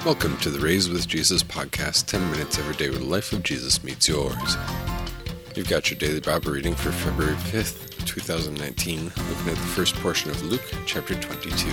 Welcome to the Raised with Jesus podcast, 10 minutes every day where the life of Jesus meets yours. You've got your daily Bible reading for February 5th, 2019, looking at the first portion of Luke chapter 22.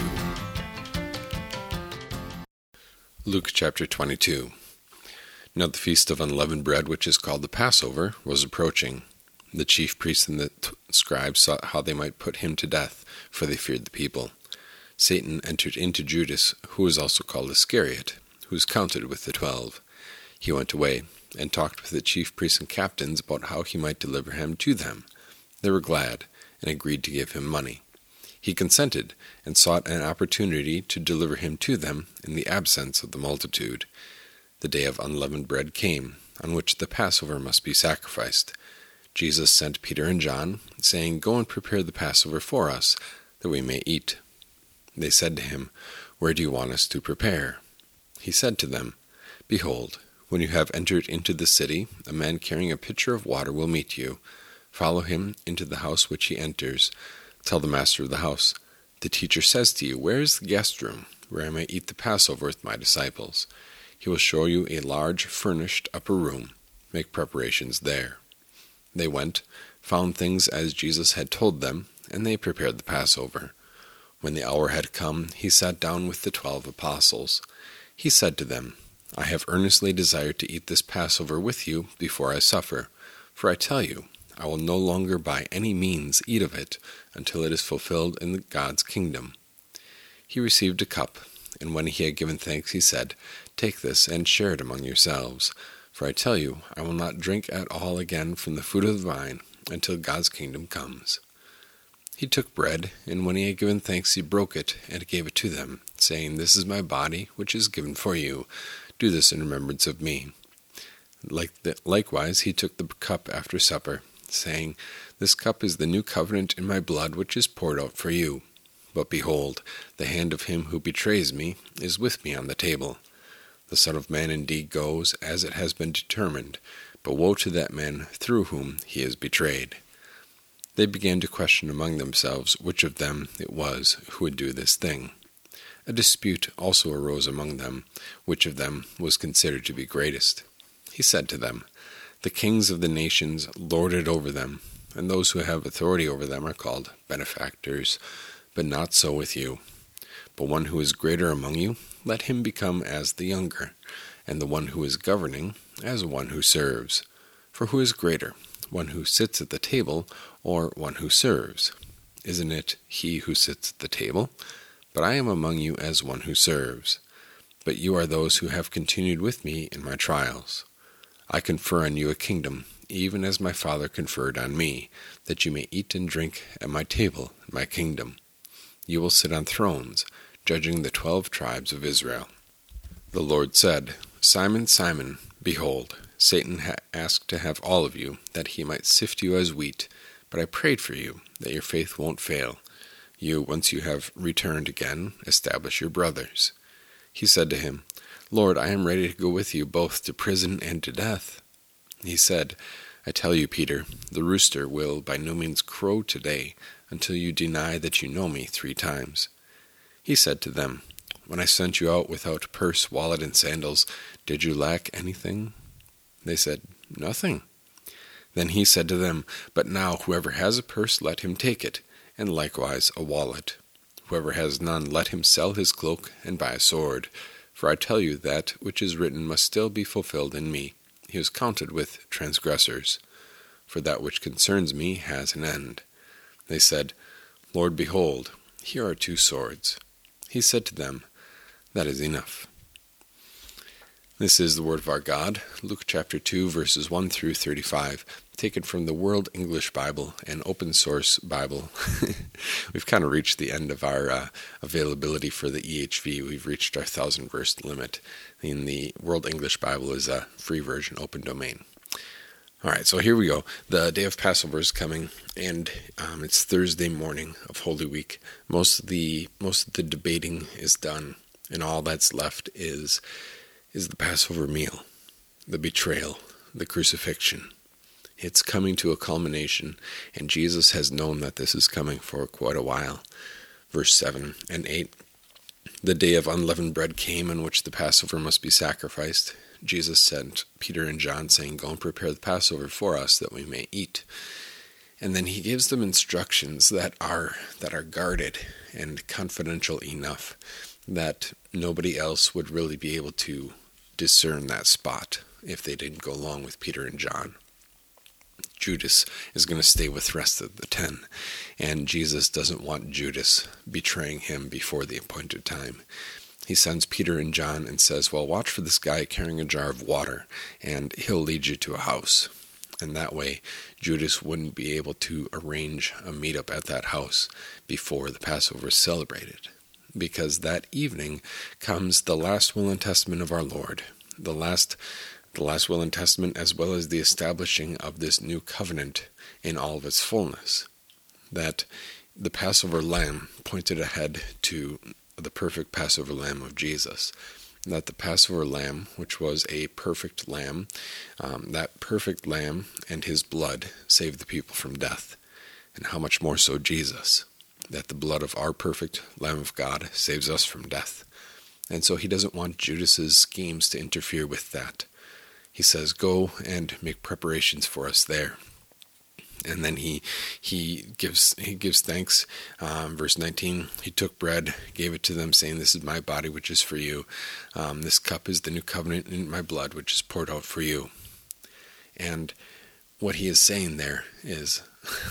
Luke chapter 22. Now the feast of unleavened bread, which is called the Passover, was approaching. The chief priests and the scribes sought how they might put him to death, for they feared the people. Satan entered into Judas, who was also called Iscariot, who was counted with the 12. He went away and talked with the chief priests and captains about how he might deliver him to them. They were glad and agreed to give him money. He consented and sought an opportunity to deliver him to them in the absence of the multitude. The day of unleavened bread came, on which the Passover must be sacrificed. Jesus sent Peter and John, saying, "Go and prepare the Passover for us, that we may eat." They said to him, "Where do you want us to prepare?" He said to them, "Behold, when you have entered into the city, a man carrying a pitcher of water will meet you. Follow him into the house which he enters. Tell the master of the house, 'The teacher says to you, where is the guest room, where I may eat the Passover with my disciples?' He will show you a large furnished upper room. Make preparations there." They went, found things as Jesus had told them, and they prepared the Passover. When the hour had come, he sat down with the 12 apostles. He said to them, "I have earnestly desired to eat this Passover with you before I suffer. For I tell you, I will no longer by any means eat of it until it is fulfilled in God's kingdom." He received a cup, and when he had given thanks, he said, "Take this and share it among yourselves. For I tell you, I will not drink at all again from the fruit of the vine until God's kingdom comes." He took bread, and when he had given thanks, he broke it and gave it to them, saying, "This is my body, which is given for you. Do this in remembrance of me." Likewise, he took the cup after supper, saying, "This cup is the new covenant in my blood, which is poured out for you. But behold, the hand of him who betrays me is with me on the table. The Son of Man indeed goes, as it has been determined, but woe to that man through whom he is betrayed." They began to question among themselves which of them it was who would do this thing. A dispute also arose among them, which of them was considered to be greatest. He said to them, "The kings of the nations lord it over them, and those who have authority over them are called benefactors. But not so with you. But one who is greater among you, let him become as the younger, and the one who is governing as one who serves. For who is greater, one who sits at the table, or one who serves? Isn't it he who sits at the table? But I am among you as one who serves. But you are those who have continued with me in my trials. I confer on you a kingdom, even as my Father conferred on me, that you may eat and drink at my table in my kingdom. You will sit on thrones, judging the 12 tribes of Israel." The Lord said, "Simon, Simon, behold, Satan asked to have all of you, that he might sift you as wheat. But I prayed for you, that your faith won't fail. You, once you have returned again, establish your brothers." He said to him, "Lord, I am ready to go with you both to prison and to death." He said, "I tell you, Peter, the rooster will by no means crow today, until you deny that you know me 3 times. He said to them, "When I sent you out without purse, wallet, and sandals, did you lack anything?" They said, "Nothing." Then he said to them, "But now whoever has a purse, let him take it, and likewise a wallet. Whoever has none, let him sell his cloak and buy a sword. For I tell you that which is written must still be fulfilled in me. He was counted with transgressors. For that which concerns me has an end." They said, "Lord, behold, here are 2 swords." He said to them, "That is enough." This is the word of our God, Luke chapter 2, verses 1 through 35, taken from the World English Bible, an open source Bible. We've kind of reached the end of our availability for the EHV. We've reached our 1,000-verse limit. In the World English Bible is a free version, open domain. All right, so here we go. The day of Passover is coming, and it's Thursday morning of Holy Week. Most of the debating is done, and all that's left is the Passover meal, the betrayal, the crucifixion. It's coming to a culmination, and Jesus has known that this is coming for quite a while. Verse 7 and 8, the day of unleavened bread came in which the Passover must be sacrificed, Jesus sent Peter and John, saying, "Go and prepare the Passover for us, that we may eat." And then he gives them instructions that are guarded and confidential enough that nobody else would really be able to discern that spot if they didn't go along with Peter and John. Judas is going to stay with the rest of the 10, and Jesus doesn't want Judas betraying him before the appointed time. He sends Peter and John and says, "Well, watch for this guy carrying a jar of water, and he'll lead you to a house." And that way, Judas wouldn't be able to arrange a meetup at that house before the Passover is celebrated. Because that evening comes the last will and testament of our Lord, the last will and testament, as well as the establishing of this new covenant in all of its fullness. That the Passover lamb pointed ahead to the perfect Passover lamb of Jesus. That the Passover lamb, which was a perfect lamb, that perfect lamb and his blood saved the people from death. And how much more so Jesus, that the blood of our perfect Lamb of God saves us from death. And so he doesn't want Judas's schemes to interfere with that. He says, "Go and make preparations for us there." And then he gives thanks. Verse 19, he took bread, gave it to them, saying, "This is my body, which is for you. This cup is the new covenant in my blood, which is poured out for you." And what he is saying there is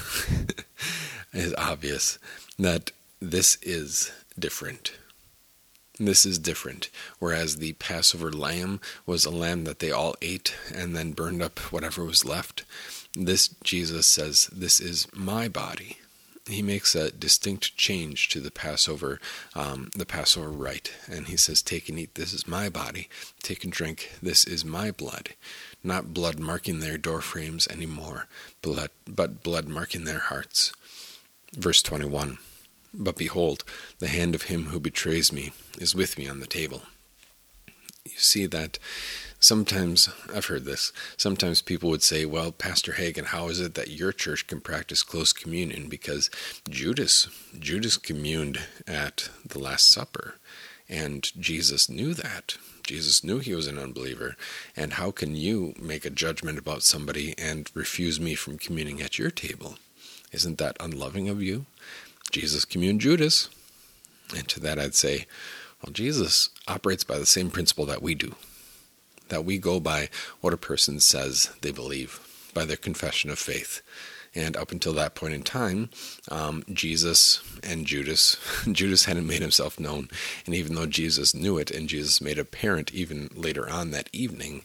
is obvious, that this is different. This is different. Whereas the Passover lamb was a lamb that they all ate and then burned up whatever was left, this, Jesus says, "This is my body." He makes a distinct change to the Passover rite, and he says, "Take and eat, this is my body. Take and drink, this is my blood." Not blood marking their doorframes anymore, but blood marking their hearts. Verse 21, "But behold, the hand of him who betrays me is with me on the table." You see that sometimes, I've heard this, sometimes people would say, "Well, Pastor Hagen, how is it that your church can practice close communion? Because Judas communed at the Last Supper, and Jesus knew that. Jesus knew he was an unbeliever, and how can you make a judgment about somebody and refuse me from communing at your table? Isn't that unloving of you? Jesus communed Judas." And to that I'd say, well, Jesus operates by the same principle that we do. That we go by what a person says they believe, by their confession of faith. And up until that point in time, Jesus and Judas hadn't made himself known. And even though Jesus knew it, and Jesus made it apparent even later on that evening,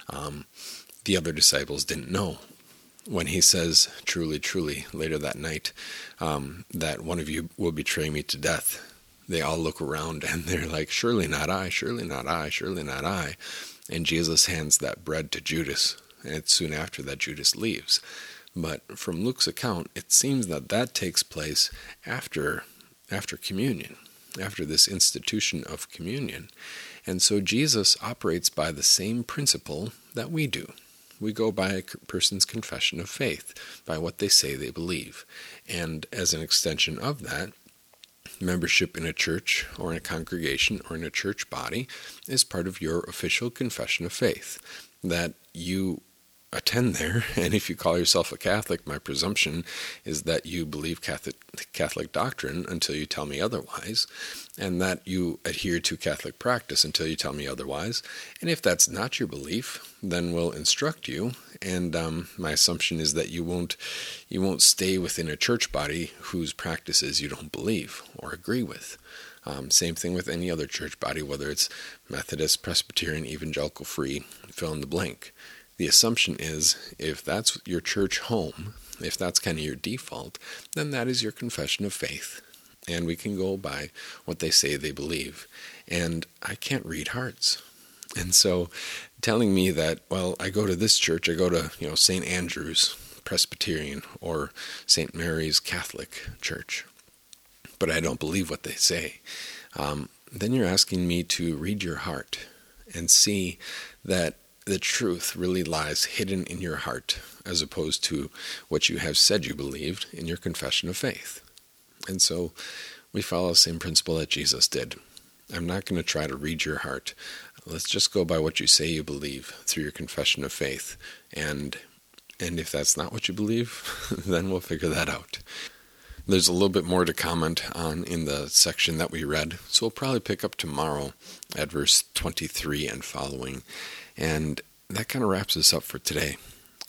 the other disciples didn't know. When he says, "Truly, truly," later that night, that one of you will betray me to death, they all look around and they're like, "Surely not I, surely not I, surely not I." And Jesus hands that bread to Judas, and it's soon after that Judas leaves. But from Luke's account, it seems that takes place after communion, after this institution of communion. And so Jesus operates by the same principle that we do. We go by a person's confession of faith, by what they say they believe. And as an extension of that, membership in a church or in a congregation or in a church body is part of your official confession of faith, that you attend there. And if you call yourself a Catholic, my presumption is that you believe Catholic doctrine until you tell me otherwise, and that you adhere to Catholic practice until you tell me otherwise. And if that's not your belief, then we'll instruct you. And my assumption is that you won't stay within a church body whose practices you don't believe or agree with. Same thing with any other church body, whether it's Methodist, Presbyterian, Evangelical, Free, fill in the blank. The assumption is, if that's your church home, if that's kind of your default, then that is your confession of faith. And we can go by what they say they believe. And I can't read hearts. And so telling me that, well, I go to this church, I go to, St. Andrew's Presbyterian or St. Mary's Catholic Church, but I don't believe what they say, then you're asking me to read your heart and see that the truth really lies hidden in your heart, as opposed to what you have said you believed in your confession of faith. And so we follow the same principle that Jesus did. I'm not going to try to read your heart. Let's just go by what you say you believe through your confession of faith. And if that's not what you believe, then we'll figure that out. There's a little bit more to comment on in the section that we read, so we'll probably pick up tomorrow at verse 23 and following. And that kind of wraps us up for today.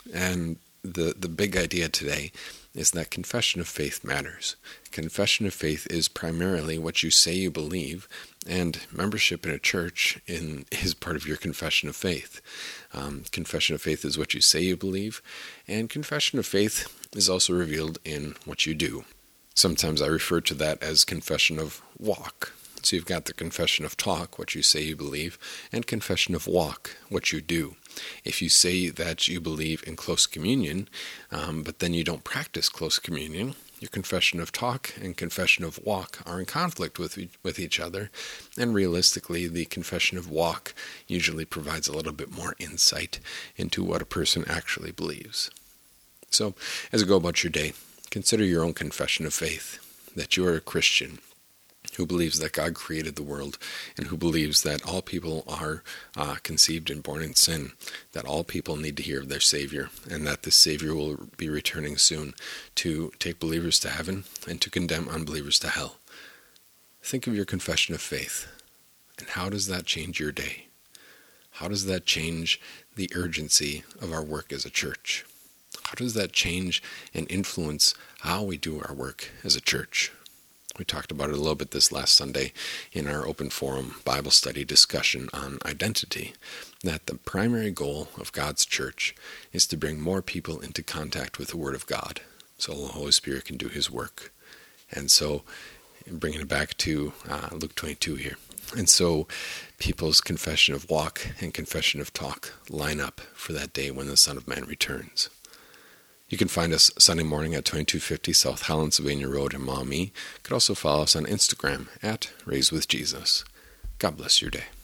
And the big idea today is that confession of faith matters. Confession of faith is primarily what you say you believe, and membership in a church is part of your confession of faith. Confession of faith is what you say you believe, and confession of faith is also revealed in what you do. Sometimes I refer to that as confession of walk. So you've got the confession of talk, what you say you believe, and confession of walk, what you do. If you say that you believe in close communion, but then you don't practice close communion, your confession of talk and confession of walk are in conflict with each other, and realistically, the confession of walk usually provides a little bit more insight into what a person actually believes. So, as you go about your day, consider your own confession of faith, that you are a Christian who believes that God created the world, and who believes that all people are conceived and born in sin, that all people need to hear of their Savior, and that this Savior will be returning soon to take believers to heaven and to condemn unbelievers to hell. Think of your confession of faith, and how does that change your day? How does that change the urgency of our work as a church? How does that change and influence how we do our work as a church? We talked about it a little bit this last Sunday in our open forum Bible study discussion on identity, that the primary goal of God's church is to bring more people into contact with the Word of God so the Holy Spirit can do His work. And so, bringing it back to Luke 22 here. And so, people's confession of walk and confession of talk line up for that day when the Son of Man returns. You can find us Sunday morning at 2250 South Halland-Sylvania Road in Maumee. You could also follow us on Instagram at Raised with Jesus. God bless your day.